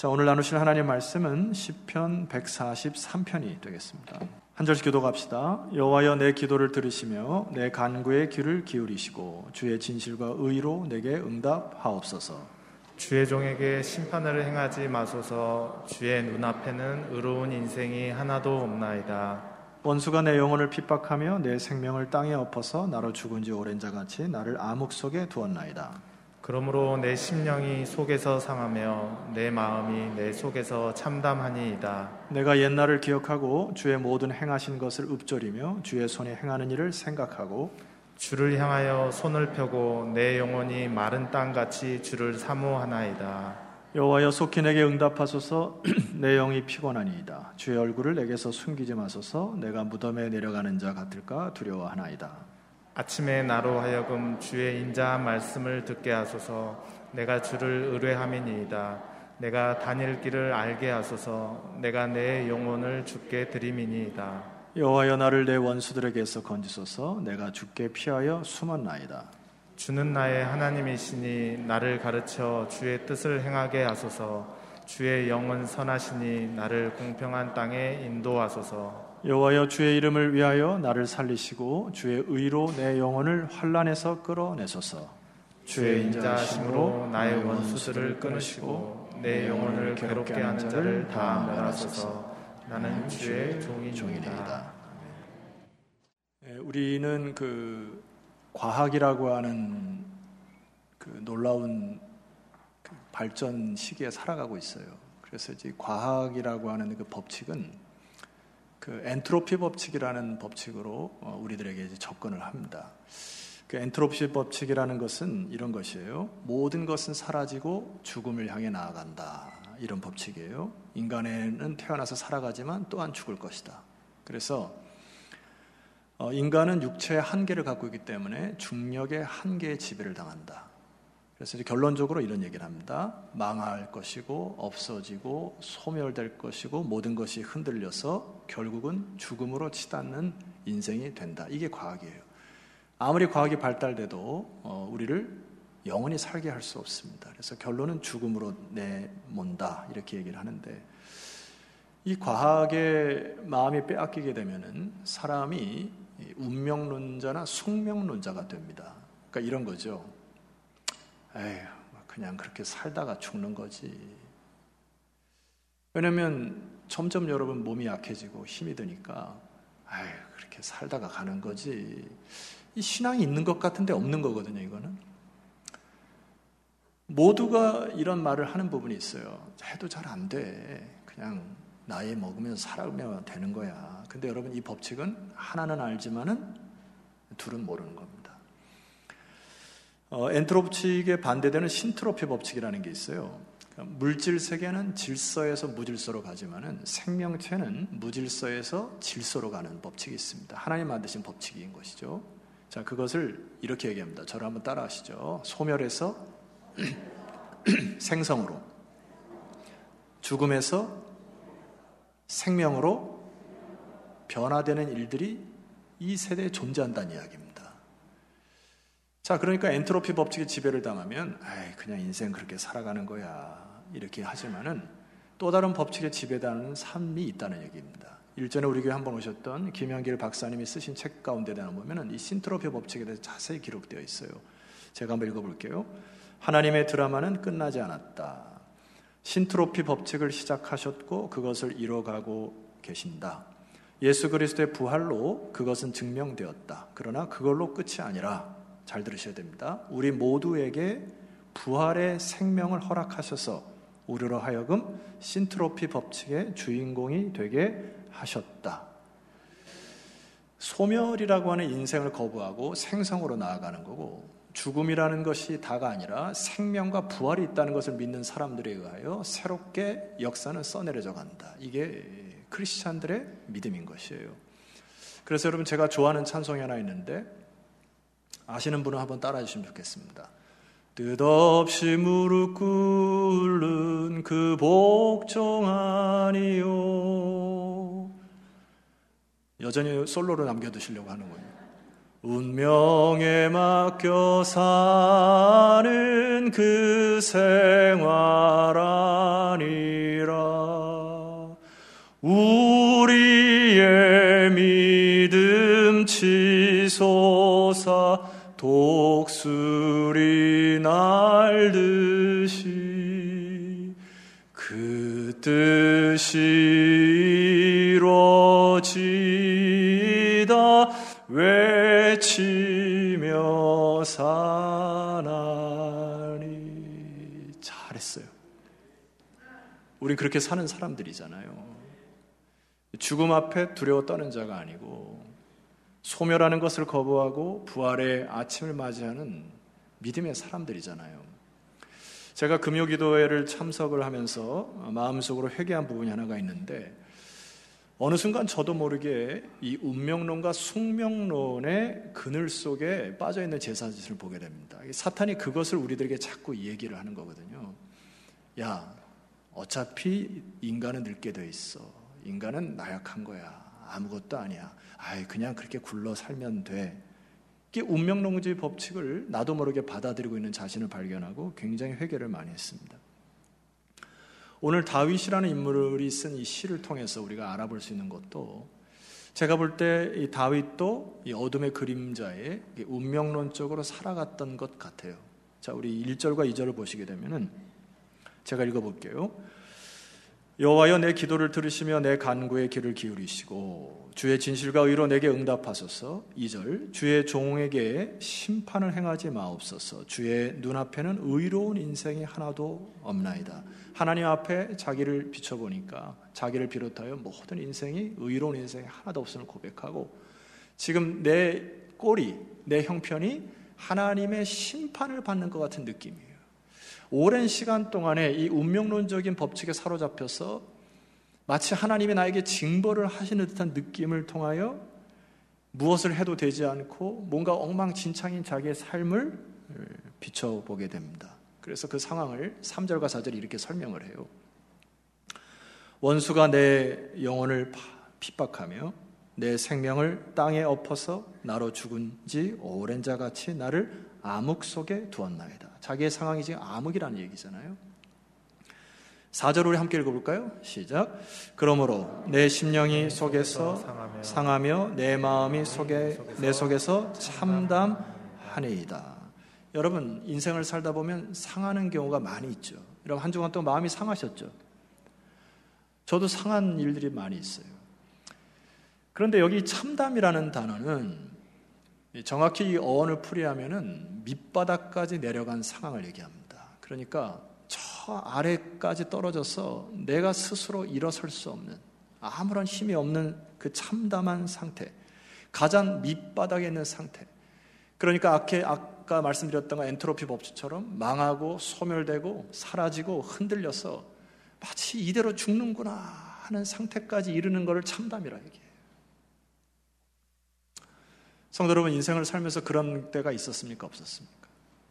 자, 오늘 나누실 하나님 말씀은 시편 143편이 되겠습니다. 한 절씩 기도합시다. 여호와여, 내 기도를 들으시며 내 간구에 귀를 기울이시고 주의 진실과 의로 내게 응답하옵소서. 주의 종에게 심판을 행하지 마소서. 주의 눈앞에는 의로운 인생이 하나도 없나이다. 원수가 내 영혼을 핍박하며 내 생명을 땅에 엎어서 나로 죽은 지 오랜 자같이 나를 암흑 속에 두었나이다. 그러므로 내 심령이 속에서 상하며 내 마음이 내 속에서 참담하니이다. 내가 옛날을 기억하고 주의 모든 행하신 것을 읊조리며 주의 손에 행하는 일을 생각하고 주를 향하여 손을 펴고 내 영혼이 마른 땅같이 주를 사모하나이다. 여호와여, 속히 내게 응답하소서. 내 영이 피곤하니이다. 주의 얼굴을 내게서 숨기지 마소서. 내가 무덤에 내려가는 자 같을까 두려워하나이다. 아침에 나로 하여금 주의 인자한 말씀을 듣게 하소서. 내가 주를 의뢰함이니이다. 내가 다닐 길을 알게 하소서. 내가 내 영혼을 주께 드림이니이다. 여호와여, 나를 내 원수들에게서 건지소서. 내가 주께 피하여 숨었나이다. 주는 나의 하나님이시니 나를 가르쳐 주의 뜻을 행하게 하소서. 주의 영은 선하시니 나를 공평한 땅에 인도하소서. 여호와여, 주의 이름을 위하여 나를 살리시고 주의 의로 내 영혼을 환난에서 끌어내소서. 주의 인자하심으로 나의 원수들을 끊으시고 내 영혼을 괴롭게 하는 자를 다 멸하소서. 나는 주의 종이니이다. 우리는 그 과학이라고 하는 그 놀라운 그 발전 시기에 살아가고 있어요. 그래서 이제 과학이라고 하는 그 법칙은 그 엔트로피 법칙이라는 법칙으로 우리들에게 이제 접근을 합니다. 그 엔트로피 법칙이라는 것은 이런 것이에요. 모든 것은 사라지고 죽음을 향해 나아간다. 이런 법칙이에요. 인간은 태어나서 살아가지만 또한 죽을 것이다. 그래서 인간은 육체의 한계를 갖고 있기 때문에 중력의 한계에 지배를 당한다. 그래서 이제 결론적으로 이런 얘기를 합니다. 망할 것이고 없어지고 소멸될 것이고 모든 것이 흔들려서 결국은 죽음으로 치닫는 인생이 된다. 이게 과학이에요. 아무리 과학이 발달돼도 우리를 영원히 살게 할 수 없습니다. 그래서 결론은 죽음으로 내몬다 이렇게 얘기를 하는데, 이 과학의 마음이 빼앗기게 되면은 사람이 운명론자나 숙명론자가 됩니다. 그러니까 이런 거죠. 에휴, 그냥 그렇게 살다가 죽는 거지. 왜냐면 점점 여러분 몸이 약해지고 힘이 드니까 에휴, 그렇게 살다가 가는 거지. 이 신앙이 있는 것 같은데 없는 거거든요, 이거는. 모두가 이런 말을 하는 부분이 있어요. 해도 잘 안 돼. 그냥 나이 먹으면서 살아가면 되는 거야. 근데 여러분, 이 법칙은 하나는 알지만은 둘은 모르는 겁니다. 엔트로피에 반대되는 신트로피 법칙이라는 게 있어요. 그러니까 물질 세계는 질서에서 무질서로 가지만은 생명체는 무질서에서 질서로 가는 법칙이 있습니다. 하나님 만드신 법칙인 것이죠. 자, 그것을 이렇게 얘기합니다. 저를 한번 따라하시죠. 소멸에서 생성으로, 죽음에서 생명으로 변화되는 일들이 이 세대에 존재한다는 이야기입니다. 자, 그러니까 엔트로피 법칙의 지배를 당하면 그냥 인생 그렇게 살아가는 거야 이렇게 하지만은 또 다른 법칙의 지배당하는 삶이 있다는 얘기입니다. 일전에 우리 교회 한번 오셨던 김현길 박사님이 쓰신 책 가운데 보면은 이 신트로피 법칙에 대해서 자세히 기록되어 있어요. 제가 한번 읽어볼게요. 하나님의 드라마는 끝나지 않았다. 신트로피 법칙을 시작하셨고 그것을 이뤄가고 계신다. 예수 그리스도의 부활로 그것은 증명되었다. 그러나 그걸로 끝이 아니라, 잘 들으셔야 됩니다. 우리 모두에게 부활의 생명을 허락하셔서 우리로 하여금 신트로피 법칙의 주인공이 되게 하셨다. 소멸이라고 하는 인생을 거부하고 생성으로 나아가는 거고, 죽음이라는 것이 다가 아니라 생명과 부활이 있다는 것을 믿는 사람들에 의하여 새롭게 역사는 써내려져 간다. 이게 크리스찬들의 믿음인 것이에요. 그래서 여러분, 제가 좋아하는 찬송이 하나 있는데 아시는 분은 한번 따라해 주시면 좋겠습니다. 뜻없이 무릎 꿇는 그 복종 아니요. 여전히 솔로로 남겨두시려고 하는 거예요. 운명에 맡겨 사는 그 생활 아니라 우리의 믿음 치솟아 독수리 날듯이 그 뜻이 이루어지다 외치며 사나니. 잘했어요. 우린 그렇게 사는 사람들이잖아요. 죽음 앞에 두려워 떠는 자가 아니고 소멸하는 것을 거부하고 부활의 아침을 맞이하는 믿음의 사람들이잖아요. 제가 금요기도회를 참석을 하면서 마음속으로 회개한 부분이 하나가 있는데, 어느 순간 저도 모르게 이 운명론과 숙명론의 그늘 속에 빠져있는 제사짓을 보게 됩니다. 사탄이 그것을 우리들에게 자꾸 얘기를 하는 거거든요. 야, 어차피 인간은 늙게 돼 있어. 인간은 나약한 거야. 아무것도 아니야. 아이, 그냥 그렇게 굴러 살면 돼. 이게 운명론주의 법칙을 나도 모르게 받아들이고 있는 자신을 발견하고 굉장히 회개를 많이 했습니다. 오늘 다윗이라는 인물이 쓴 이 시를 통해서 우리가 알아볼 수 있는 것도, 제가 볼 때 이 다윗도 이 어둠의 그림자에 운명론적으로 살아갔던 것 같아요. 자, 우리 1절과 2절을 보시게 되면은 제가 읽어볼게요. 여호와여, 내 기도를 들으시며 내 간구에 귀를 기울이시고 주의 진실과 의로 내게 응답하소서. 2절, 주의 종에게 심판을 행하지 마옵소서. 주의 눈앞에는 의로운 인생이 하나도 없나이다. 하나님 앞에 자기를 비춰보니까 자기를 비롯하여 모든 인생이 의로운 인생이 하나도 없음을 고백하고, 지금 내 꼴이, 내 형편이 하나님의 심판을 받는 것 같은 느낌이에요. 오랜 시간 동안에 이 운명론적인 법칙에 사로잡혀서 마치 하나님이 나에게 징벌을 하시는 듯한 느낌을 통하여 무엇을 해도 되지 않고 뭔가 엉망진창인 자기의 삶을 비춰보게 됩니다. 그래서 그 상황을 3절과 4절이 이렇게 설명을 해요. 원수가 내 영혼을 핍박하며 내 생명을 땅에 엎어서 나로 죽은 지 오랜 자같이 나를 암흑 속에 두었나이다. 자기의 상황이 지금 암흑이라는 얘기잖아요. 4절 우리 함께 읽어볼까요? 시작. 그러므로 내 심령이 속에서 상하며 내 마음이 내 속에서 참담하니이다. 여러분, 인생을 살다 보면 상하는 경우가 많이 있죠. 여러분, 한 주간 동안 마음이 상하셨죠? 저도 상한 일들이 많이 있어요. 그런데 여기 참담이라는 단어는 정확히 이 어원을 풀이하면은 밑바닥까지 내려간 상황을 얘기합니다. 그러니까 저 아래까지 떨어져서 내가 스스로 일어설 수 없는, 아무런 힘이 없는 그 참담한 상태, 가장 밑바닥에 있는 상태. 그러니까 아까 말씀드렸던 거 엔트로피 법칙처럼 망하고 소멸되고 사라지고 흔들려서 마치 이대로 죽는구나 하는 상태까지 이르는 것을 참담이라 얘기해요. 성도 여러분, 인생을 살면서 그런 때가 있었습니까? 없었습니까?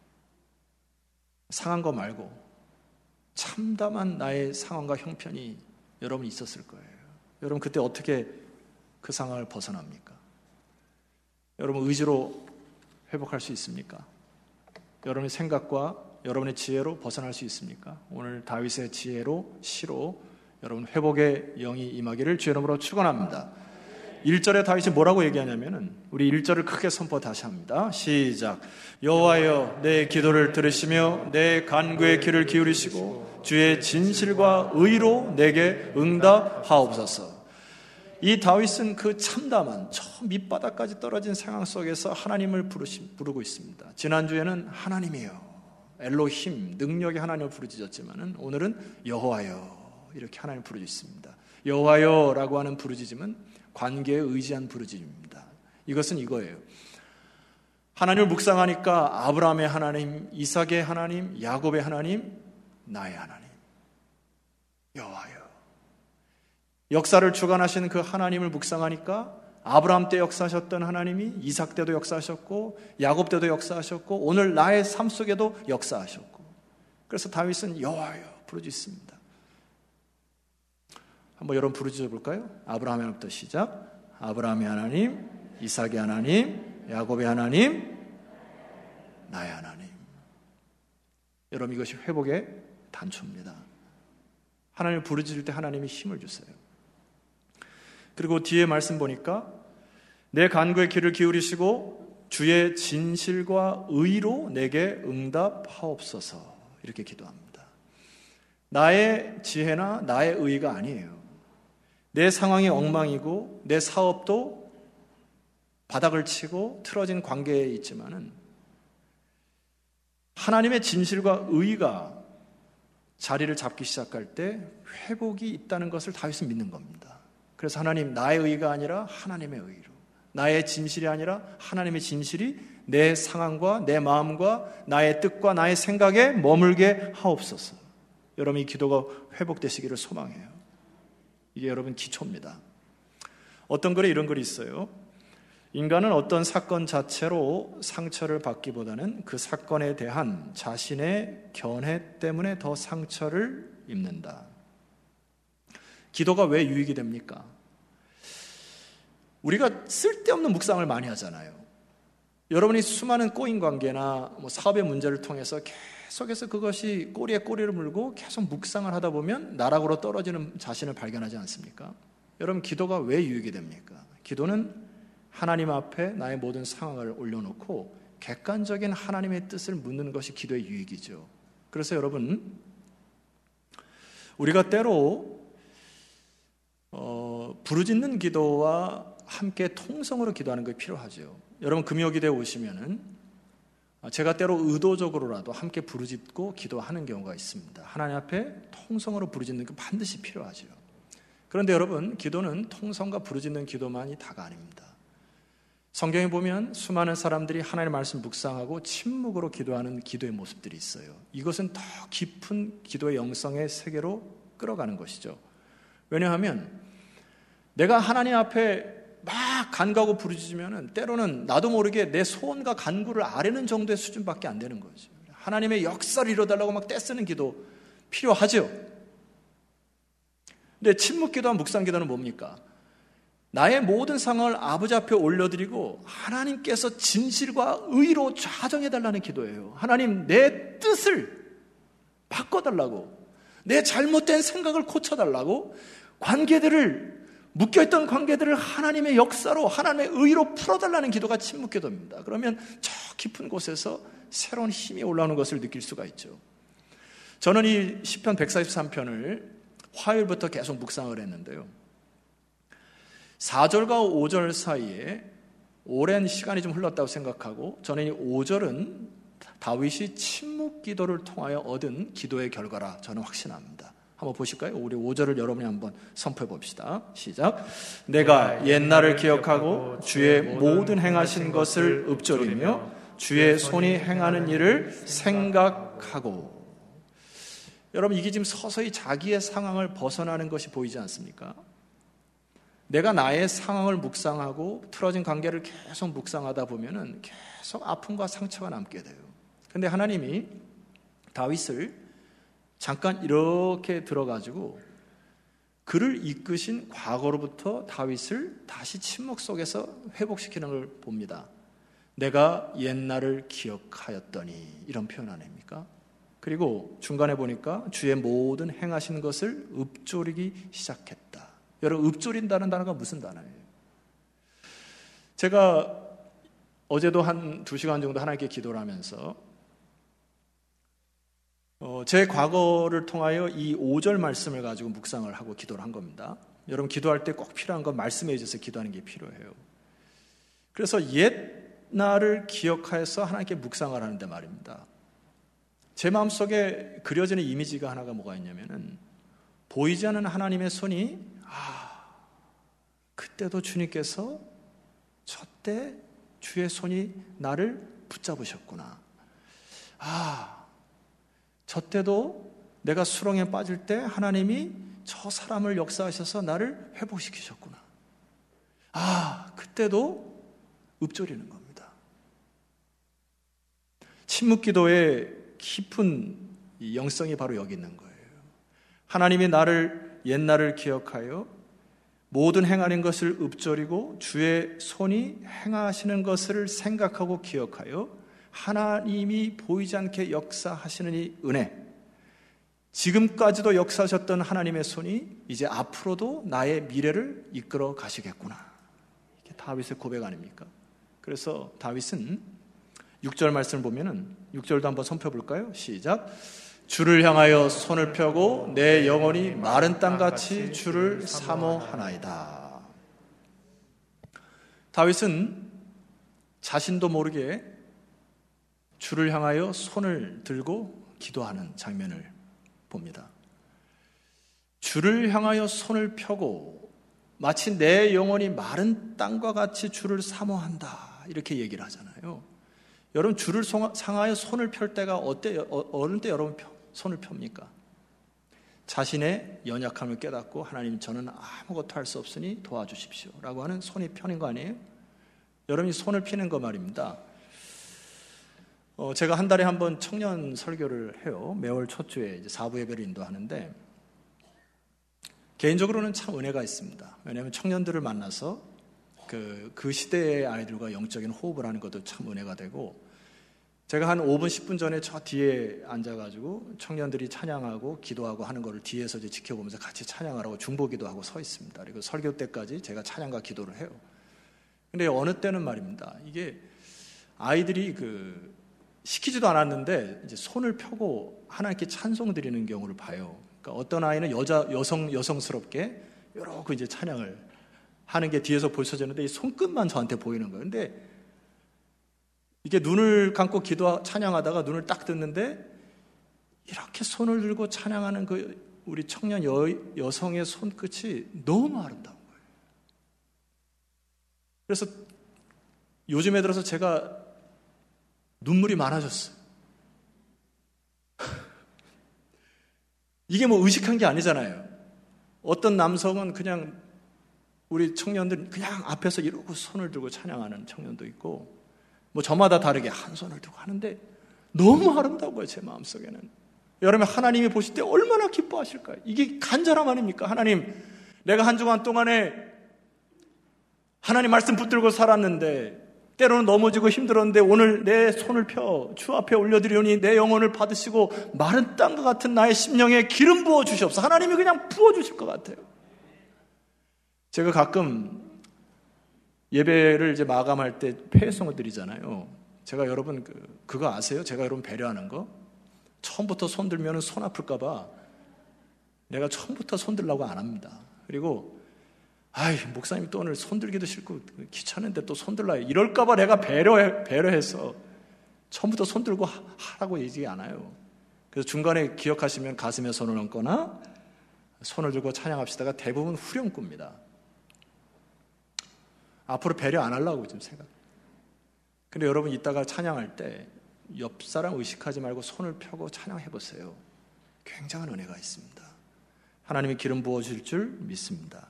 상한 거 말고 참담한 나의 상황과 형편이 여러분 있었을 거예요. 여러분, 그때 어떻게 그 상황을 벗어납니까? 여러분, 의지로 회복할 수 있습니까? 여러분의 생각과 여러분의 지혜로 벗어날 수 있습니까? 오늘 다윗의 지혜로, 시로 여러분 회복의 영이 임하기를 주의 이름으로 축원합니다. 1절에 다윗이 뭐라고 얘기하냐면은, 우리 1절을 크게 선포 다시 합니다. 시작. 여호와여, 내 기도를 들으시며 내 간구에 귀를 기울이시고 주의 진실과 의로 내게 응답하옵소서. 이 다윗은 그 참담한 저 밑바닥까지 떨어진 상황 속에서 하나님을 부르고 있습니다. 지난주에는 하나님이여, 엘로힘, 능력의 하나님을 부르짖었지만은 오늘은 여호와여, 이렇게 하나님을 부르짖습니다. 여호와여라고 하는 부르짖음은 관계에 의지한 부르짖음입니다. 이것은 이거예요. 하나님을 묵상하니까 아브라함의 하나님, 이삭의 하나님, 야곱의 하나님, 나의 하나님, 여호와여. 역사를 주관하시는 그 하나님을 묵상하니까 아브라함 때 역사하셨던 하나님이 이삭 때도 역사하셨고 야곱 때도 역사하셨고 오늘 나의 삶 속에도 역사하셨고, 그래서 다윗은 여호와여 부르짖습니다. 한번 여러분 부르짖어 볼까요? 아브라함의 하나님부터 시작. 아브라함의 하나님, 이삭의 하나님, 야곱의 하나님, 나의 하나님. 여러분, 이것이 회복의 단초입니다. 하나님을 부르짖을 때 하나님이 힘을 주세요. 그리고 뒤에 말씀 보니까 내 간구에 귀를 기울이시고 주의 진실과 의로 내게 응답하옵소서, 이렇게 기도합니다. 나의 지혜나 나의 의가 아니에요. 내 상황이 엉망이고 내 사업도 바닥을 치고 틀어진 관계에 있지만은 하나님의 진실과 의가 자리를 잡기 시작할 때 회복이 있다는 것을 다윗은 믿는 겁니다. 그래서 하나님, 나의 의가 아니라 하나님의 의로, 나의 진실이 아니라 하나님의 진실이 내 상황과 내 마음과 나의 뜻과 나의 생각에 머물게 하옵소서. 여러분, 이 기도가 회복되시기를 소망해요. 이게 여러분 기초입니다. 어떤 글에 이런 글이 있어요. 인간은 어떤 사건 자체로 상처를 받기보다는 그 사건에 대한 자신의 견해 때문에 더 상처를 입는다. 기도가 왜 유익이 됩니까? 우리가 쓸데없는 묵상을 많이 하잖아요. 여러분이 수많은 꼬인 관계나 사업의 문제를 통해서 계속해서 그것이 꼬리에 꼬리를 물고 계속 묵상을 하다 보면 나락으로 떨어지는 자신을 발견하지 않습니까? 여러분, 기도가 왜 유익이 됩니까? 기도는 하나님 앞에 나의 모든 상황을 올려놓고 객관적인 하나님의 뜻을 묻는 것이 기도의 유익이죠. 그래서 여러분, 우리가 때로 부르짖는 기도와 함께 통성으로 기도하는 것이 필요하죠. 여러분, 금요기도에 오시면은 제가 때로 의도적으로라도 함께 부르짖고 기도하는 경우가 있습니다. 하나님 앞에 통성으로 부르짖는 게 반드시 필요하죠. 그런데 여러분, 기도는 통성과 부르짖는 기도만이 다가 아닙니다. 성경에 보면 수많은 사람들이 하나님의 말씀 묵상하고 침묵으로 기도하는 기도의 모습들이 있어요. 이것은 더 깊은 기도의 영성의 세계로 끌어가는 것이죠. 왜냐하면 내가 하나님 앞에 막 간구하고 부르짖으면 때로는 나도 모르게 내 소원과 간구를 아뢰는 정도의 수준밖에 안 되는 거죠. 하나님의 역사를 이뤄달라고 막 떼쓰는 기도 필요하죠. 근데 침묵 기도와 묵상 기도는 뭡니까? 나의 모든 상황을 아버지 앞에 올려드리고 하나님께서 진실과 의로 좌정해달라는 기도예요. 하나님, 내 뜻을 바꿔달라고, 내 잘못된 생각을 고쳐달라고, 묶여있던 관계들을 하나님의 역사로, 하나님의 의로 풀어달라는 기도가 침묵 기도입니다. 그러면 저 깊은 곳에서 새로운 힘이 올라오는 것을 느낄 수가 있죠. 저는 이 시편 143편을 화요일부터 계속 묵상을 했는데요. 4절과 5절 사이에 오랜 시간이 좀 흘렀다고 생각하고, 저는 이 5절은 다윗이 침묵 기도를 통하여 얻은 기도의 결과라 저는 확신합니다. 한번 보실까요? 우리 5절을 여러분이 한번 선포해 봅시다. 시작. 내가 옛날을 기억하고 주의 모든 행하신 것을 읊조리며 주의 손이 행하는 일을 생각하고. 여러분, 이게 지금 서서히 자기의 상황을 벗어나는 것이 보이지 않습니까? 내가 나의 상황을 묵상하고 틀어진 관계를 계속 묵상하다 보면은 계속 아픔과 상처가 남게 돼요. 그런데 하나님이 다윗을 잠깐 이렇게 들어가지고 그를 이끄신 과거로부터 다윗을 다시 침묵 속에서 회복시키는 걸 봅니다. 내가 옛날을 기억하였더니, 이런 표현 아닙니까? 그리고 중간에 보니까 주의 모든 행하신 것을 읊조리기 시작했다. 여러분, 읊조린다는 단어가 무슨 단어예요? 제가 어제도 한 2시간 정도 하나님께 기도를 하면서 제 과거를 통하여 이 5절 말씀을 가지고 묵상을 하고 기도를 한 겁니다. 여러분, 기도할 때 꼭 필요한 건 말씀에 의해서 기도하는 게 필요해요. 그래서 옛날을 기억하여서 하나님께 묵상을 하는데 말입니다. 제 마음속에 그려지는 이미지가 하나가 뭐가 있냐면은, 보이지 않는 하나님의 손이 그때도 주님께서 저때 주의 손이 나를 붙잡으셨구나. 저때도 내가 수렁에 빠질 때 하나님이 저 사람을 역사하셔서 나를 회복시키셨구나. 그때도 읊조리는 겁니다. 침묵 기도의 깊은 영성이 바로 여기 있는 거예요. 하나님이 나를 옛날을 기억하여 모든 행하는 것을 읊조리고 주의 손이 행하시는 것을 생각하고 기억하여 하나님이 보이지 않게 역사하시는 이 은혜, 지금까지도 역사하셨던 하나님의 손이 이제 앞으로도 나의 미래를 이끌어 가시겠구나. 이게 다윗의 고백 아닙니까? 그래서 다윗은 6절 말씀을 보면은 6절도 한번 선펴볼까요? 시작. 주를 향하여 손을 펴고 내 영혼이 마른 땅같이 주를 사모하나이다. 다윗은 자신도 모르게 주를 향하여 손을 들고 기도하는 장면을 봅니다. 주를 향하여 손을 펴고 마치 내 영혼이 마른 땅과 같이 주를 사모한다, 이렇게 얘기를 하잖아요. 여러분, 주를 향하여 손을 펼 때가 어느 때 여러분 손을 펴입니까? 자신의 연약함을 깨닫고 하나님, 저는 아무것도 할 수 없으니 도와주십시오 라고 하는 손이 펴는 거 아니에요? 여러분이 손을 피는 거 말입니다. 제가 한 달에 한 번 청년 설교를 해요. 매월 첫 주에 이제 4부 예배를 인도하는데, 개인적으로는 참 은혜가 있습니다. 왜냐하면 청년들을 만나서 그 시대의 아이들과 영적인 호흡을 하는 것도 참 은혜가 되고, 제가 한 5분 10분 전에 저 뒤에 앉아가지고 청년들이 찬양하고 기도하고 하는 거를 뒤에서 이제 지켜보면서 같이 찬양하라고 중보기도 하고 서 있습니다. 그리고 설교 때까지 제가 찬양과 기도를 해요. 근데 어느 때는 말입니다, 이게 아이들이 시키지도 않았는데 이제 손을 펴고 하나님께 찬송 드리는 경우를 봐요. 그러니까 어떤 아이는 여성스럽게 이렇게 이제 찬양을 하는 게 뒤에서 보여지는데 이 손끝만 저한테 보이는 거예요. 근데 이게 눈을 감고 찬양하다가 눈을 딱 떴는데 이렇게 손을 들고 찬양하는 우리 청년 여성의 손끝이 너무 아름다운 거예요. 그래서 요즘에 들어서 제가 눈물이 많아졌어요. 이게 뭐 의식한 게 아니잖아요. 어떤 남성은 그냥 우리 청년들 그냥 앞에서 이러고 손을 들고 찬양하는 청년도 있고, 뭐 저마다 다르게 한 손을 들고 하는데 너무 아름다워요, 제 마음속에는. 여러분, 하나님이 보실 때 얼마나 기뻐하실까요? 이게 간절함 아닙니까? 하나님, 내가 한 주간 동안에 하나님 말씀 붙들고 살았는데 때로는 넘어지고 힘들었는데 오늘 내 손을 펴 주 앞에 올려드리오니 내 영혼을 받으시고 마른 땅과 같은 나의 심령에 기름 부어 주시옵소서. 하나님이 그냥 부어 주실 것 같아요. 제가 가끔 예배를 이제 마감할 때 폐송을 드리잖아요. 제가 여러분 그거 아세요? 제가 여러분 배려하는 거? 처음부터 손 들면 손 아플까봐 내가 처음부터 손 들라고 안 합니다. 그리고 목사님 또 오늘 손 들기도 싫고 귀찮은데 또 손 들라 이럴까봐 내가 배려해서 처음부터 손 들고 하라고 얘기 안 해요. 그래서 중간에 기억하시면 가슴에 손을 얹거나 손을 들고 찬양합시다가 대부분 후렴구입니다. 앞으로 배려 안 하려고 지금 생각. 근데 여러분 이따가 찬양할 때 옆 사람 의식하지 말고 손을 펴고 찬양해 보세요. 굉장한 은혜가 있습니다. 하나님이 기름 부어줄 줄 믿습니다.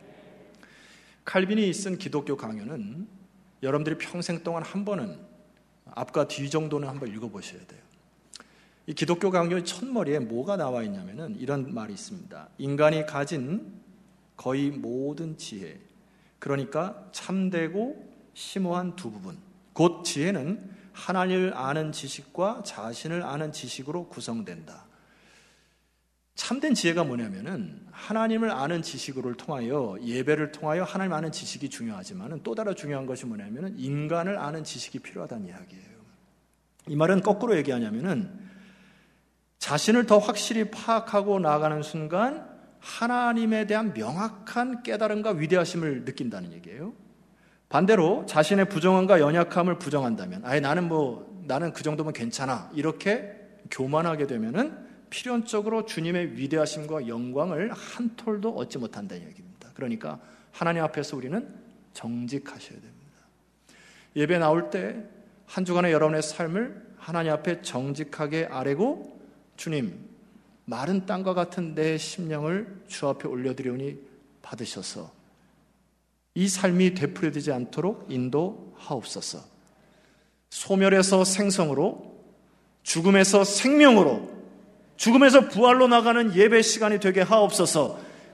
칼빈이 쓴 기독교 강요는 여러분들이 평생 동안 한 번은 앞과 뒤 정도는 한번 읽어보셔야 돼요. 이 기독교 강요의 첫머리에 뭐가 나와 있냐면은 이런 말이 있습니다. 인간이 가진 거의 모든 지혜, 그러니까 참되고 심오한 두 부분, 곧 지혜는 하나님을 아는 지식과 자신을 아는 지식으로 구성된다. 참된 지혜가 뭐냐면은 하나님을 아는 지식을 통하여 예배를 통하여 하나님 아는 지식이 중요하지만 또 다른 중요한 것이 뭐냐면은 인간을 아는 지식이 필요하다는 이야기예요. 이 말은 거꾸로 얘기하냐면은 자신을 더 확실히 파악하고 나아가는 순간 하나님에 대한 명확한 깨달음과 위대하심을 느낀다는 얘기예요. 반대로 자신의 부정함과 연약함을 부정한다면 나는 그 정도면 괜찮아 이렇게 교만하게 되면은 필연적으로 주님의 위대하심과 영광을 한 톨도 얻지 못한다는 얘기입니다. 그러니까 하나님 앞에서 우리는 정직하셔야 됩니다. 예배 나올 때 한 주간의 여러분의 삶을 하나님 앞에 정직하게 아뢰고 주님, 마른 땅과 같은 내 심령을 주 앞에 올려드리오니 받으셔서 이 삶이 되풀이되지 않도록 인도하옵소서. 소멸에서 생성으로, 죽음에서 생명으로, 죽음에서 부활로 나가는 예배 시간이 되게 하옵소서.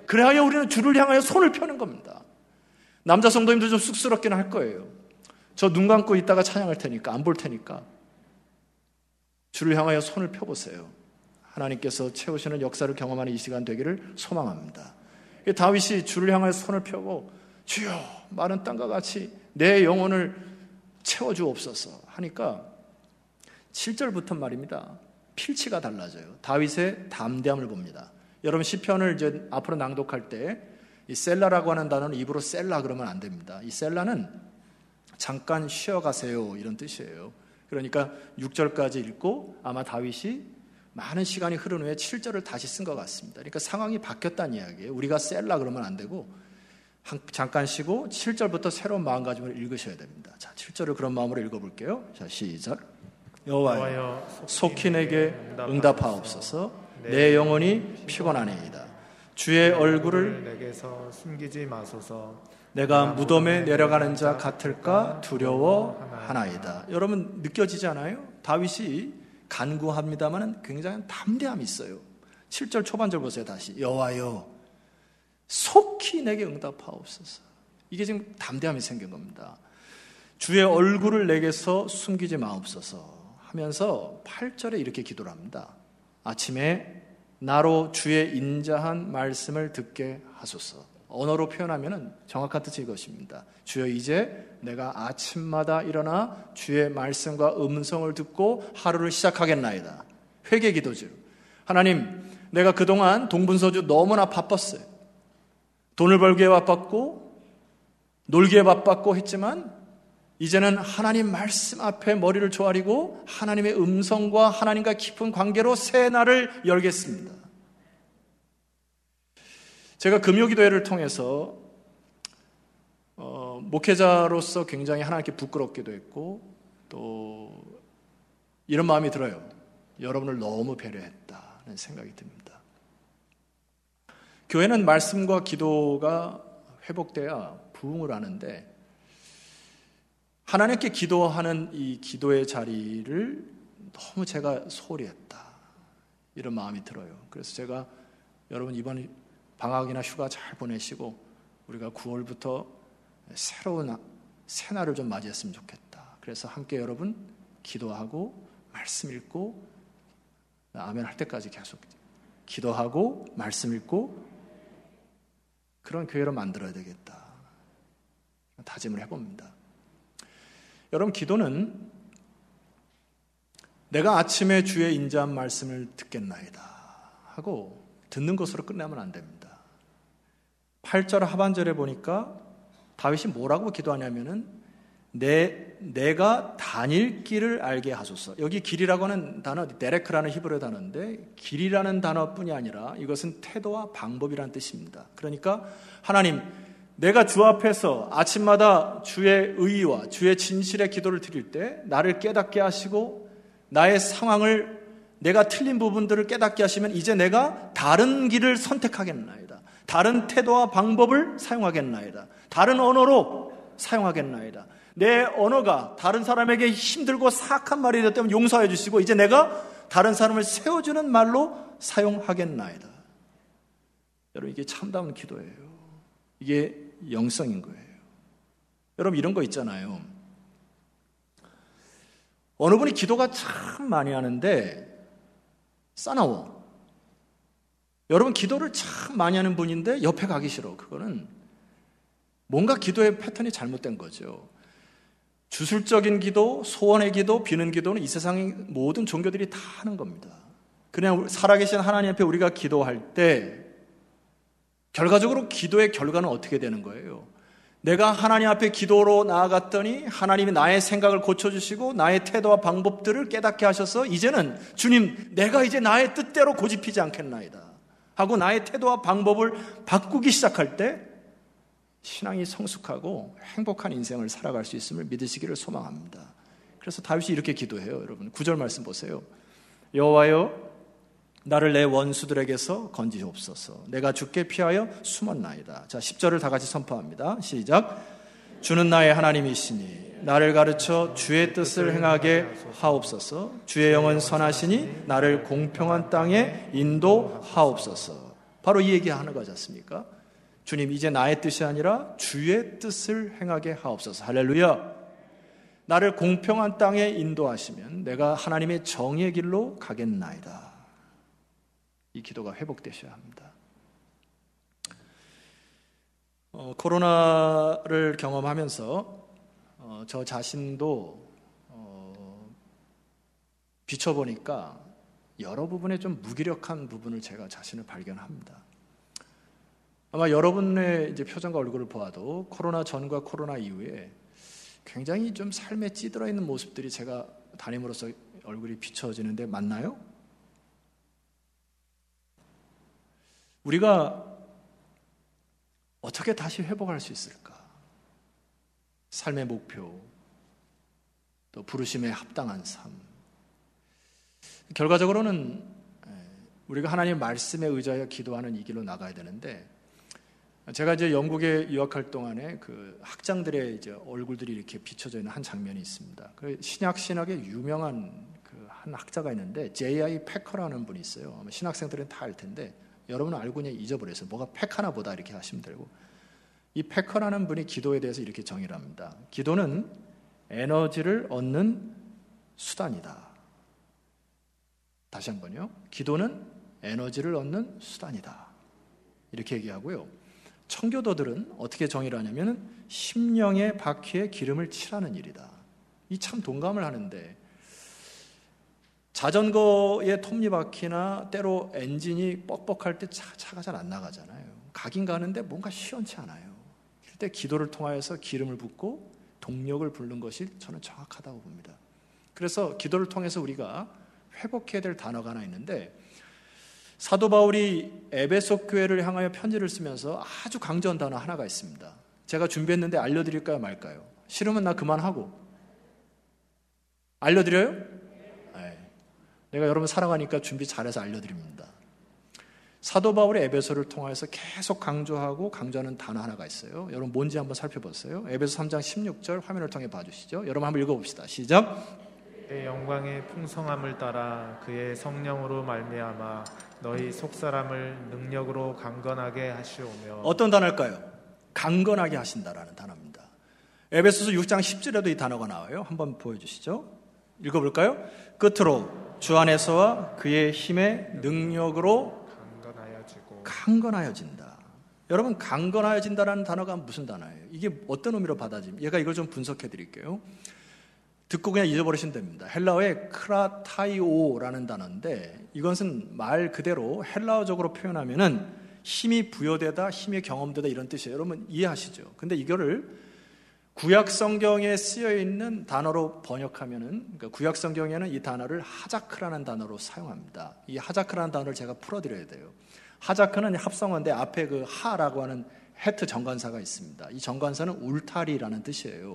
그래야 우리는 주를 향하여 손을 펴는 겁니다. 남자 성도님들 좀 쑥스럽긴 할 거예요. 저 눈 감고 있다가 찬양할 테니까, 안 볼 테니까 주를 향하여 손을 펴보세요. 하나님께서 채우시는 역사를 경험하는 이 시간 되기를 소망합니다. 다윗이 주를 향하여 손을 펴고 주여 마른 땅과 같이 내 영혼을 채워주옵소서 하니까 7절부터 말입니다. 필치가 달라져요. 다윗의 담대함을 봅니다. 여러분 시편을 이제 앞으로 낭독할 때 이 셀라라고 하는 단어는 입으로 셀라 그러면 안 됩니다. 이 셀라는 잠깐 쉬어가세요 이런 뜻이에요. 그러니까 6절까지 읽고 아마 다윗이 많은 시간이 흐른 후에 7절을 다시 쓴 것 같습니다. 그러니까 상황이 바뀌었다는 이야기예요. 우리가 셀라 그러면 안 되고 잠깐 쉬고 7절부터 새로운 마음가짐을 읽으셔야 됩니다. 자, 7절을 그런 마음으로 읽어볼게요. 자, 시작. 여호와여 속히 내게 응답하옵소서. 내 영혼이 피곤하니이다. 주의 얼굴을 내게서 숨기지 마소서. 내가 무덤에 내려가는 자 같을까 두려워하나이다. 여러분 느껴지지 않아요? 다윗이 간구합니다만 굉장히 담대함이 있어요. 7절 초반절 보세요. 다시 여호와여 속히 내게 응답하옵소서. 이게 지금 담대함이 생긴 겁니다. 주의 얼굴을 내게서 숨기지 마옵소서 하면서 8절에 이렇게 기도를 합니다. 아침에 나로 주의 인자한 말씀을 듣게 하소서. 언어로 표현하면 정확한 뜻이 이것입니다. 주여 이제 내가 아침마다 일어나 주의 말씀과 음성을 듣고 하루를 시작하겠나이다. 회개 기도죠. 하나님, 내가 그동안 동분서주 너무나 바빴어요. 돈을 벌기에 바빴고 놀기에 바빴고 했지만 이제는 하나님 말씀 앞에 머리를 조아리고 하나님의 음성과 하나님과 깊은 관계로 새 날을 열겠습니다. 제가 금요기도회를 통해서 목회자로서 굉장히 하나님께 부끄럽기도 했고 또 이런 마음이 들어요. 여러분을 너무 배려했다는 생각이 듭니다. 교회는 말씀과 기도가 회복돼야 부흥을 하는데 하나님께 기도하는 이 기도의 자리를 너무 제가 소홀히 했다. 이런 마음이 들어요. 그래서 제가 여러분 이번 방학이나 휴가 잘 보내시고 우리가 9월부터 새로운 새날을 좀 맞이했으면 좋겠다. 그래서 함께 여러분 기도하고 말씀 읽고 아멘 할 때까지 계속 기도하고 말씀 읽고 그런 교회로 만들어야 되겠다. 다짐을 해봅니다. 여러분 기도는 내가 아침에 주의 인자한 말씀을 듣겠나이다 하고 듣는 것으로 끝나면 안 됩니다. 8절 하반절에 보니까 다윗이 뭐라고 기도하냐면은 내가 다닐 길을 알게 하소서. 여기 길이라고 하는 단어 데레크라는 히브리 단어인데 길이라는 단어뿐이 아니라 이것은 태도와 방법이라는 뜻입니다. 그러니까 하나님 내가 주 앞에서 아침마다 주의 의와 주의 진실의 기도를 드릴 때 나를 깨닫게 하시고 나의 상황을 내가 틀린 부분들을 깨닫게 하시면 이제 내가 다른 길을 선택하겠나이다. 다른 태도와 방법을 사용하겠나이다. 다른 언어로 사용하겠나이다. 내 언어가 다른 사람에게 힘들고 사악한 말이 되었다면 용서해 주시고 이제 내가 다른 사람을 세워주는 말로 사용하겠나이다. 여러분 이게 참다운 기도예요. 이게 영성인 거예요. 여러분 이런 거 있잖아요. 어느 분이 기도가 참 많이 하는데 싸나워. 여러분 기도를 참 많이 하는 분인데 옆에 가기 싫어. 그거는 뭔가 기도의 패턴이 잘못된 거죠. 주술적인 기도, 소원의 기도, 비는 기도는 이 세상의 모든 종교들이 다 하는 겁니다. 그냥 살아계신 하나님 앞에 우리가 기도할 때 결과적으로 기도의 결과는 어떻게 되는 거예요? 내가 하나님 앞에 기도로 나아갔더니 하나님이 나의 생각을 고쳐주시고 나의 태도와 방법들을 깨닫게 하셔서 이제는 주님 내가 이제 나의 뜻대로 고집히지 않겠나이다 하고 나의 태도와 방법을 바꾸기 시작할 때 신앙이 성숙하고 행복한 인생을 살아갈 수 있음을 믿으시기를 소망합니다. 그래서 다윗이 이렇게 기도해요. 여러분 9절 말씀 보세요. 여호와여 나를 내 원수들에게서 건지옵소서. 내가 주께 피하여 숨었나이다. 자, 10절을 다 같이 선포합니다. 시작. 주는 나의 하나님이시니 나를 가르쳐 주의 뜻을 행하게 하옵소서. 주의 영은 선하시니 나를 공평한 땅에 인도하옵소서. 바로 이 얘기하는 거지 않습니까? 주님, 이제 나의 뜻이 아니라 주의 뜻을 행하게 하옵소서. 할렐루야. 나를 공평한 땅에 인도하시면 내가 하나님의 정의의 길로 가겠나이다. 이 기도가 회복되셔야 합니다. 코로나를 경험하면서 저 자신도 비춰보니까 여러 부분에 좀 무기력한 부분을 제가 자신을 발견합니다. 아마 여러분의 이제 표정과 얼굴을 보아도 코로나 전과 코로나 이후에 굉장히 좀 삶에 찌들어 있는 모습들이 제가 담임으로서 얼굴이 비춰지는데 맞나요? 우리가 어떻게 다시 회복할 수 있을까? 삶의 목표, 또 부르심에 합당한 삶. 결과적으로는 우리가 하나님의 말씀에 의지하여 기도하는 이 길로 나가야 되는데, 제가 이제 영국에 유학할 동안에 그 학장들의 이제 얼굴들이 이렇게 비춰져 있는 한 장면이 있습니다. 그 신학의 유명한 그 한 학자가 있는데 J.I. 패커라는 분이 있어요. 아마 신학생들은 다 알 텐데 여러분은 알고 그냥 잊어버렸어요. 뭐가 패커나 보다 이렇게 하시면 되고, 이 패커라는 분이 기도에 대해서 이렇게 정의를 합니다. 기도는 에너지를 얻는 수단이다. 다시 한번요. 기도는 에너지를 얻는 수단이다. 이렇게 얘기하고요. 청교도들은 어떻게 정의를 하냐면 심령의 바퀴에 기름을 칠하는 일이다. 이 참 동감을 하는데, 자전거의 톱니바퀴나 때로 엔진이 뻑뻑할 때 차가 잘 안 나가잖아요. 가긴 가는데 뭔가 시원치 않아요. 그럴 때 기도를 통하여서 기름을 붓고 동력을 붓는 것이 저는 정확하다고 봅니다. 그래서 기도를 통해서 우리가 회복해야 될 단어가 하나 있는데, 사도 바울이 에베소 교회를 향하여 편지를 쓰면서 아주 강조한 단어 하나가 있습니다. 제가 준비했는데 알려드릴까요 말까요? 싫으면 나 그만하고. 알려드려요? 네. 내가 여러분 사랑하니까 준비 잘해서 알려드립니다. 사도 바울의 에베소를 통해서 계속 강조하는 단어 하나가 있어요. 여러분 뭔지 한번 살펴보세요. 에베소 3장 16절 화면을 통해 봐주시죠. 여러분 한번 읽어봅시다. 시작. 그의 영광의 풍성함을 따라 그의 성령으로 말미암아 너희 속사람을 능력으로 강건하게 하시오며. 어떤 단어일까요? 강건하게 하신다라는 단어입니다. 에베소서 6장 10절에도 이 단어가 나와요. 한번 보여주시죠. 읽어볼까요? 끝으로 주 안에서와 그의 힘의 능력으로 강건하여진다. 여러분, 강건하여진다라는 단어가 무슨 단어예요? 이게 어떤 의미로 받아집니까? 얘가 이걸 좀 분석해 드릴게요. 듣고 그냥 잊어버리시면 됩니다. 헬라어의 크라타이오라는 단어인데, 이것은 말 그대로 헬라어적으로 표현하면은 힘이 부여되다, 힘이 경험되다 이런 뜻이에요. 여러분 이해하시죠? 근데 이거를 구약 성경에 쓰여 있는 단어로 번역하면은, 그러니까 구약 성경에는 이 단어를 하자크라는 단어로 사용합니다. 이 하자크라는 단어를 제가 풀어드려야 돼요. 하자크는 합성어인데 앞에 그 하라고 하는 헤트 정관사가 있습니다. 이 정관사는 울타리라는 뜻이에요.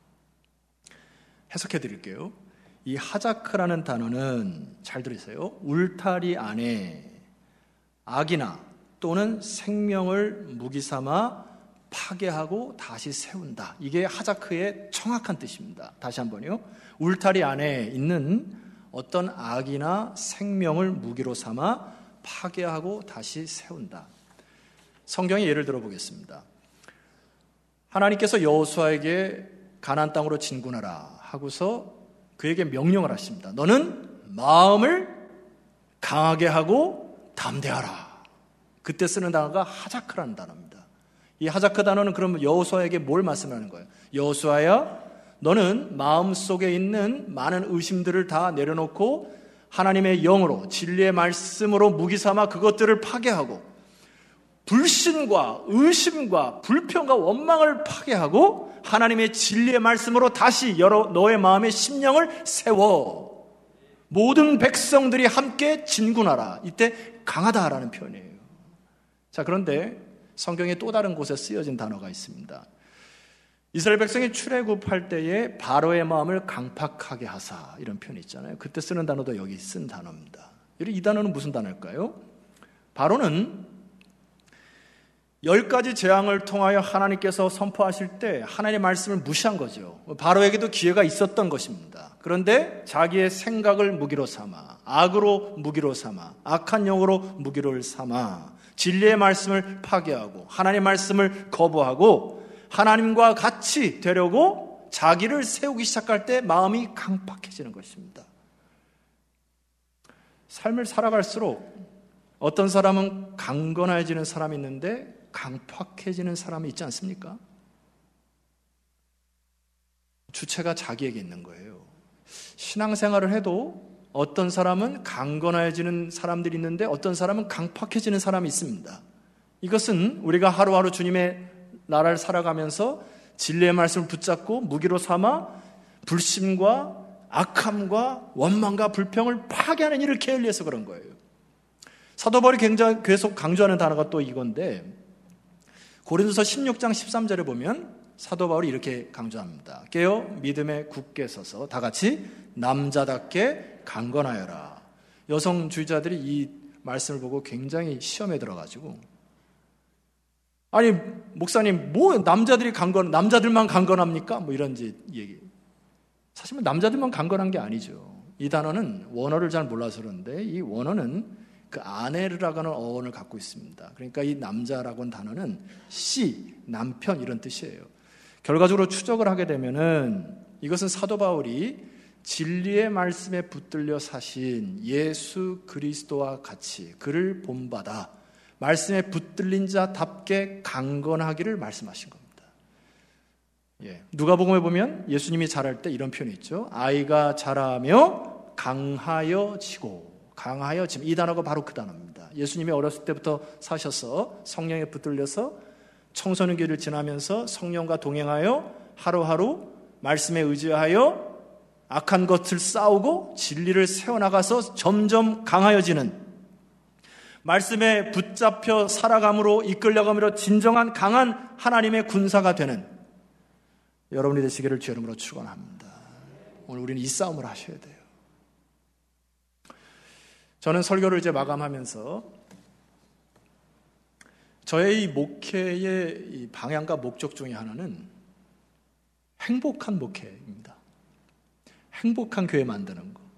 해석해 드릴게요. 이 하자크라는 단어는 잘 들으세요. 울타리 안에 악이나 또는 생명을 무기 삼아 파괴하고 다시 세운다. 이게 하자크의 정확한 뜻입니다. 다시 한번요. 울타리 안에 있는 어떤 악이나 생명을 무기로 삼아 파괴하고 다시 세운다. 성경의 예를 들어보겠습니다. 하나님께서 여호수아에게 가나안 땅으로 진군하라 하고서 그에게 명령을 하십니다. 너는 마음을 강하게 하고 담대하라. 그때 쓰는 단어가 하자크라는 단어입니다. 이 하자크 단어는 그럼 여호수아에게 뭘 말씀하는 거예요? 여호수아야, 너는 마음속에 있는 많은 의심들을 다 내려놓고 하나님의 영으로 진리의 말씀으로 무기 삼아 그것들을 파괴하고 불신과 의심과 불평과 원망을 파괴하고 하나님의 진리의 말씀으로 다시 너의 마음의 심령을 세워 모든 백성들이 함께 진군하라. 이때 강하다라는 표현이에요. 자, 그런데 성경의 또 다른 곳에 쓰여진 단어가 있습니다. 이스라엘 백성이 출애굽할 때에 바로의 마음을 강팍하게 하사, 이런 표현이 있잖아요. 그때 쓰는 단어도 여기 쓴 단어입니다. 이 단어는 무슨 단어일까요? 바로는 10가지 재앙을 통하여 하나님께서 선포하실 때 하나님의 말씀을 무시한 거죠. 바로에게도 기회가 있었던 것입니다. 그런데 자기의 생각을 무기로 삼아, 악으로 무기로 삼아, 악한 영으로 무기를 삼아 진리의 말씀을 파괴하고 하나님의 말씀을 거부하고 하나님과 같이 되려고 자기를 세우기 시작할 때 마음이 강팍해지는 것입니다. 삶을 살아갈수록 어떤 사람은 강건해지는 사람이 있는데 강팍해지는 사람이 있지 않습니까? 주체가 자기에게 있는 거예요. 신앙생활을 해도 어떤 사람은 강건해지는 사람들이 있는데 어떤 사람은 강팍해지는 사람이 있습니다. 이것은 우리가 하루하루 주님의 나라를 살아가면서 진리의 말씀을 붙잡고 무기로 삼아 불신과 악함과 원망과 불평을 파괴하는 일을 게을리해서 그런 거예요. 사도 바울이 굉장히 계속 강조하는 단어가 또 이건데 고린도서 16장 13절에 보면 사도 바울이 이렇게 강조합니다. 깨어 믿음에 굳게 서서 다 같이 남자답게 강건하여라. 여성주의자들이 이 말씀을 보고 굉장히 시험에 들어가지고 아니 목사님 뭐 남자들만 강건합니까? 뭐 이런 얘기. 사실은 남자들만 강건한 게 아니죠. 이 단어는 원어를 잘 몰라서 그런데 이 원어는 그 아내라고 하는 어원을 갖고 있습니다. 그러니까 이 남자라고 하는 단어는 씨, 남편 이런 뜻이에요. 결과적으로 추적을 하게 되면은 이것은 사도 바울이 진리의 말씀에 붙들려 사신 예수 그리스도와 같이 그를 본받아 말씀에 붙들린 자답게 강건하기를 말씀하신 겁니다. 누가복음에 보면 예수님이 자랄 때 이런 표현이 있죠. 아이가 자라며 강하여지고 강하여짐. 이 단어가 바로 그 단어입니다. 예수님이 어렸을 때부터 사셔서 성령에 붙들려서 청소년기를 지나면서 성령과 동행하여 하루하루 말씀에 의지하여 악한 것을 싸우고 진리를 세워나가서 점점 강하여지는 말씀에 붙잡혀 살아감으로 이끌려감으로 진정한 강한 하나님의 군사가 되는 여러분이 되시기를 주 이름으로 축원합니다. 오늘 우리는 이 싸움을 하셔야 돼요. 저는 설교를 이제 마감하면서 저의 이 목회의 이 방향과 목적 중에 하나는 행복한 목회입니다. 행복한 교회 만드는 거.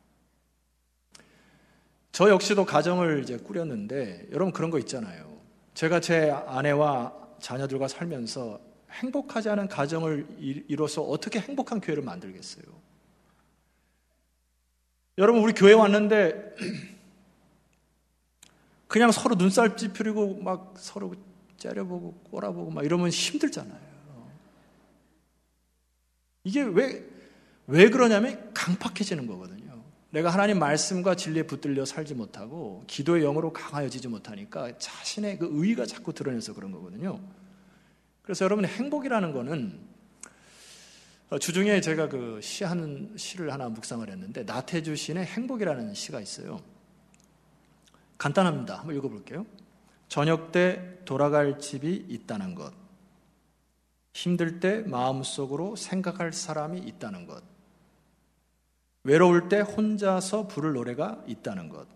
저 역시도 가정을 이제 꾸렸는데 여러분 그런 거 있잖아요. 제가 제 아내와 자녀들과 살면서 행복하지 않은 가정을 이뤄서 어떻게 행복한 교회를 만들겠어요? 여러분 우리 교회 왔는데 그냥 서로 눈살 찌푸리고 막 서로 째려보고 꼬라보고 막 이러면 힘들잖아요. 이게 왜 그러냐면 강팍해지는 거거든요. 내가 하나님 말씀과 진리에 붙들려 살지 못하고 기도의 영으로 강하여지지 못하니까 자신의 그 의의가 자꾸 드러내서 그런 거거든요. 그래서 여러분 행복이라는 거는 주중에 제가 그 시를 하나 묵상을 했는데 나태주 시인의 행복이라는 시가 있어요. 간단합니다. 한번 읽어볼게요. 저녁 때 돌아갈 집이 있다는 것, 힘들 때 마음속으로 생각할 사람이 있다는 것, 외로울 때 혼자서 부를 노래가 있다는 것.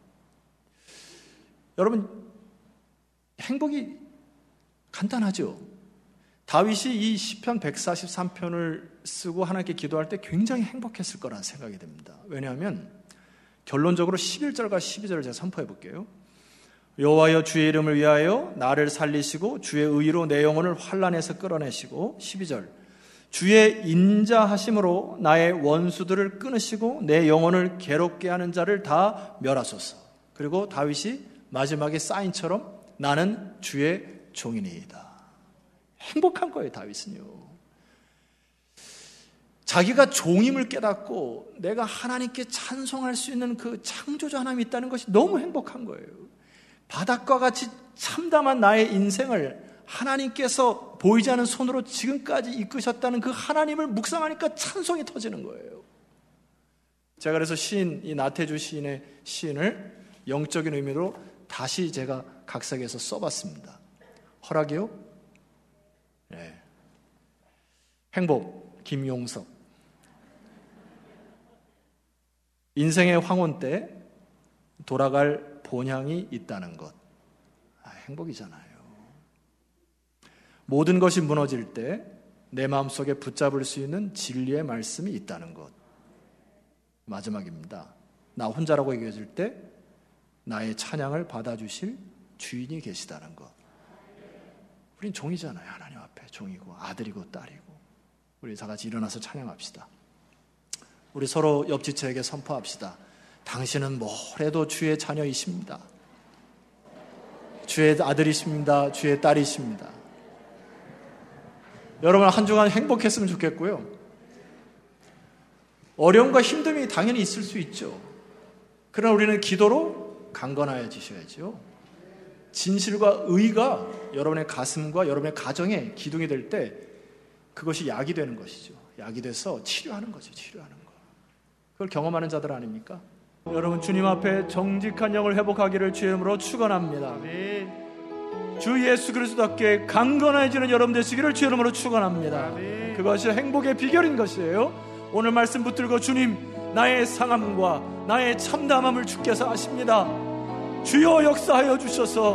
여러분 행복이 간단하죠. 다윗이 이 시편 143편을 쓰고 하나님께 기도할 때 굉장히 행복했을 거라는 생각이 듭니다. 왜냐하면 결론적으로 11절과 12절을 제가 선포해 볼게요. 여호와여 주의 이름을 위하여 나를 살리시고 주의 의로 내 영혼을 환난에서 끌어내시고 12절 주의 인자하심으로 나의 원수들을 끊으시고 내 영혼을 괴롭게 하는 자를 다 멸하소서. 그리고 다윗이 마지막에 사인처럼 나는 주의 종이니이다. 행복한 거예요, 다윗은요. 자기가 종임을 깨닫고 내가 하나님께 찬송할 수 있는 그 창조주 하나님이 있다는 것이 너무 행복한 거예요. 바닥과 같이 참담한 나의 인생을 하나님께서 보이지 않는 손으로 지금까지 이끄셨다는 그 하나님을 묵상하니까 찬송이 터지는 거예요. 제가 그래서 이 나태주 시인의 시인을 영적인 의미로 다시 제가 각색해서 써봤습니다. 허락이요? 네. 행복, 김용석. 인생의 황혼 때 돌아갈 본향이 있다는 것. 행복이잖아요. 모든 것이 무너질 때 내 마음속에 붙잡을 수 있는 진리의 말씀이 있다는 것. 마지막입니다. 나 혼자라고 얘기해줄 때 나의 찬양을 받아주실 주인이 계시다는 것. 우린 종이잖아요. 하나님 앞에 종이고 아들이고 딸이고. 우리 다 같이 일어나서 찬양합시다. 우리 서로 옆 지체에게 선포합시다. 당신은 뭐래도 주의 자녀이십니다. 주의 아들이십니다. 주의 딸이십니다. 여러분 한 주간 행복했으면 좋겠고요. 어려움과 힘듦이 당연히 있을 수 있죠. 그러나 우리는 기도로 강건해지셔야죠. 진실과 의가 여러분의 가슴과 여러분의 가정에 기둥이 될 때 그것이 약이 되는 것이죠. 약이 돼서 치료하는 거죠. 치료하는 거. 그걸 경험하는 자들 아닙니까? 여러분 주님 앞에 정직한 영을 회복하기를 주의 이름으로 축원합니다. 주 예수 그리스도답게 강건해지는 여러분 되시기를 주의 이름으로 축원합니다. 그것이 행복의 비결인 것이에요. 오늘 말씀 붙들고 주님 나의 상함과 나의 참담함을 주께서 아십니다. 주여 역사하여 주셔서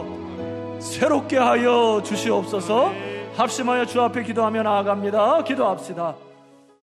새롭게 하여 주시옵소서. 합심하여 주 앞에 기도하며 나아갑니다. 기도합시다.